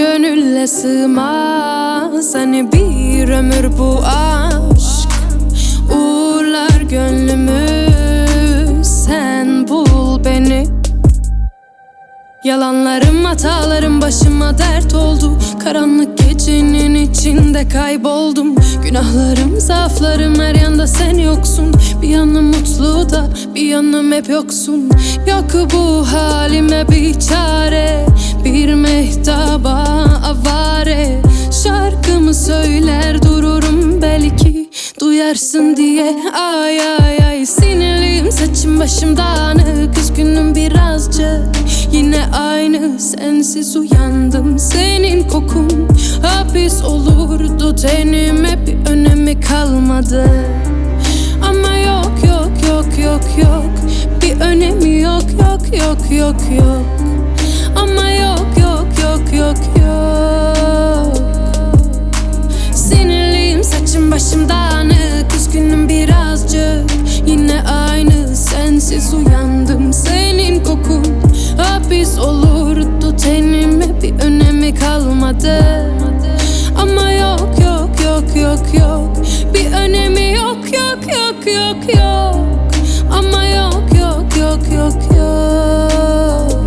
gönülle sığmaz hani bir ömür bu aşk. Uğurlar gönlümü, sen bul beni. Yalanlarım, hatalarım başıma dert oldu. Karanlık gecenin içinde kayboldum. Günahlarım, zaaflarım, her yanda sen yoksun. Bir yanım mutlu da bir yanım hep yoksun. Yok bu halime bir çare, bir mehtaba avare. Şarkımı söyler dururum, belki duyarsın diye. Ay ay ay, sinirliyim, saçım başım dağınık, üzgünüm birazcık. Yine aynı, sensiz uyandım. Senin kokun hapis olurdu tenime, bir önemi kalmadı. Ama yok yok yok yok yok, bir önemi yok yok yok yok yok. Ama yok yok yok yok yok. Sinirliyim, saçım başım dağınık, üzgünüm birazcık. Yine aynı, sensiz uyandım. Senin kokun hapis olurdu tenime, bir önemi kalmadı. Ama yok yok yok yok yok, bir önemi yok yok yok yok yok. Ama yok yok yok yok yok.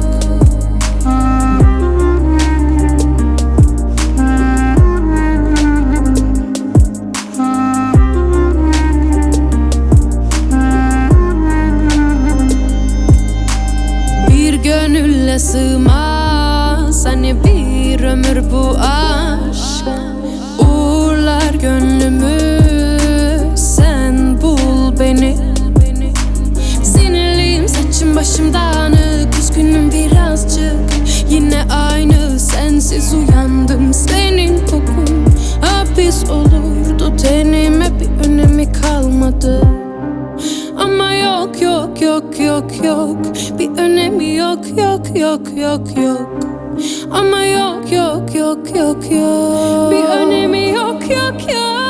Bir gönülle sığmaz hani bir ömür bu aşk. Uğurlar gönlümü, sen bul beni. Sinirliyim, saçım başım dağınık, üzgünüm birazcık. Yine aynı, sensiz uyandım. Senin kokun hapis olurdu tenime, bir önemi kalmadı. Ama yok yok yok yok yok, bir önemi yok yok yok yok yok. Ama yok yok yok yok yok, bir önemi yok yok yok.